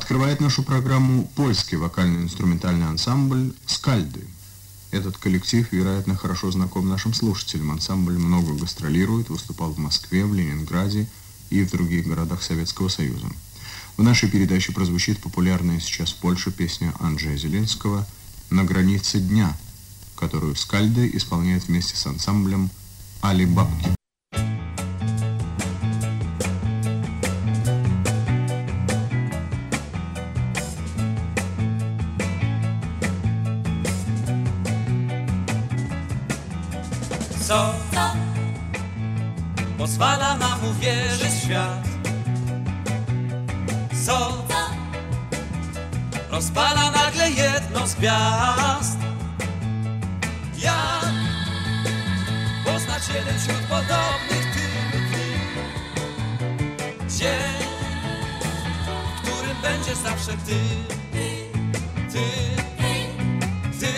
Открывает нашу программу польский вокально-инструментальный ансамбль «Скальды». Этот коллектив, вероятно, хорошо знаком нашим слушателям. Ансамбль много гастролирует, выступал в Москве, в Ленинграде и в других городах Советского Союза. В нашей передаче прозвучит популярная сейчас в Польше песня Анджея Зеленского «На границе дня», которую «Скальды» исполняет вместе с ансамблем «Али Бабки». Co pozwala nam uwierzyć w świat? Co rozpala nagle jedną z gwiazd? Jak poznać jeden wśród podobnych tylu dni? Dzień, w którym będziesz zawsze ty, ty, ty.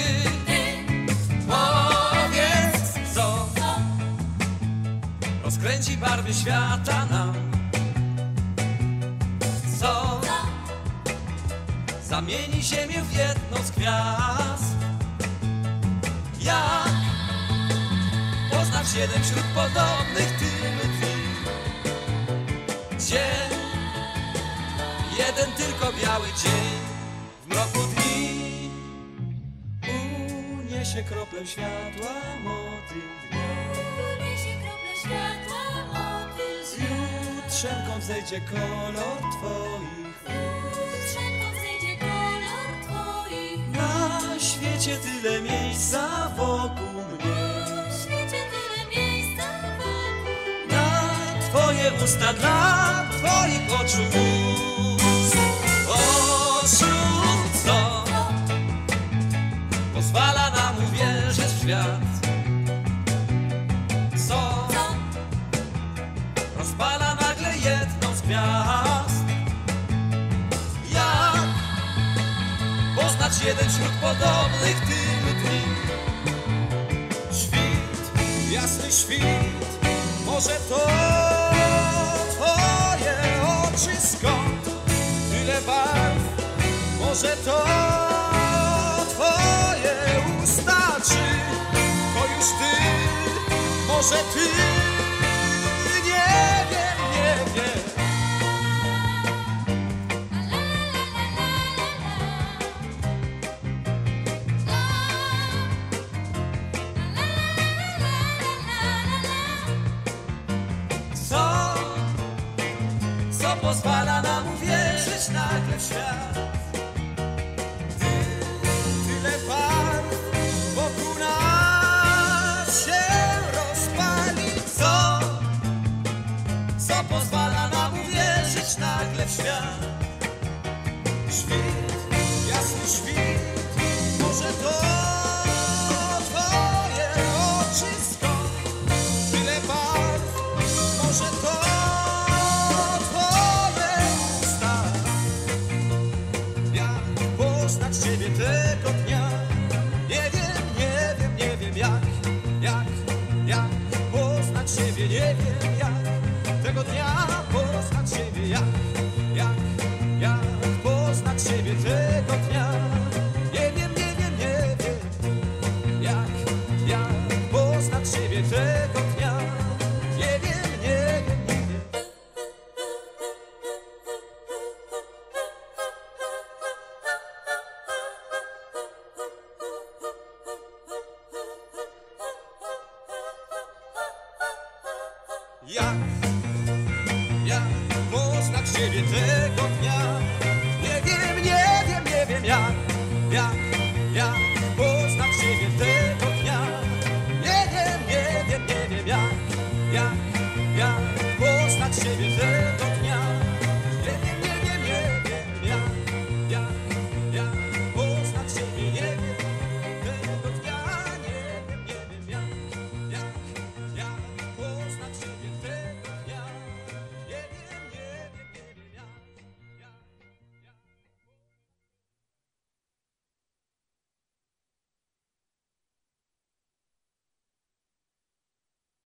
Powiedz, co rozkręci barwy świata nam? Co zamieni ziemię w jedną z gwiazd? Jak poznać jeden wśród podobnych tylu dni? Dzień, jeden tylko biały dzień w mroku dni uniesie kroplę światła motyl dnia. Jutrzenką wzejdzie kolor twoich na świecie tyle miejsca wokół mnie. Na twoje usta dla twoich oczu. Oczu, co pozwala nam uwierzyć w świat? Co rozpala nagle jedną z gwiazd? Jak poznać jeden wśród podobnych tylu dni? Świt, jasny świt, może to twoje oczy, skąd tyle barw? Może to twoje usta, czy to już ty? Może ty? Nie wiem, nie wiem. Co pozwala nam uwierzyć nagle w świat? Tyle barw wokół nas się rozpali. Co pozwala nam uwierzyć nagle w świat? Świt, jasny świt, może to twoje oczy, skąd tyle barw? Może to poznać ciebie tego dnia. Nie wiem, nie wiem, nie wiem jak poznać ciebie, nie wiem jak tego dnia poznać ciebie, jak poznać ciebie tego dnia. Nie wiem, nie wiem, nie wiem jak poznać ciebie tego dnia. Nie wiem, nie wiem, nie wiem. Jak poznać ciebie tego dnia? Nie wiem, nie wiem, nie wiem jak poznać ciebie tego dnia. Nie wiem, nie wiem, nie wiem jak poznać ciebie tego dnia.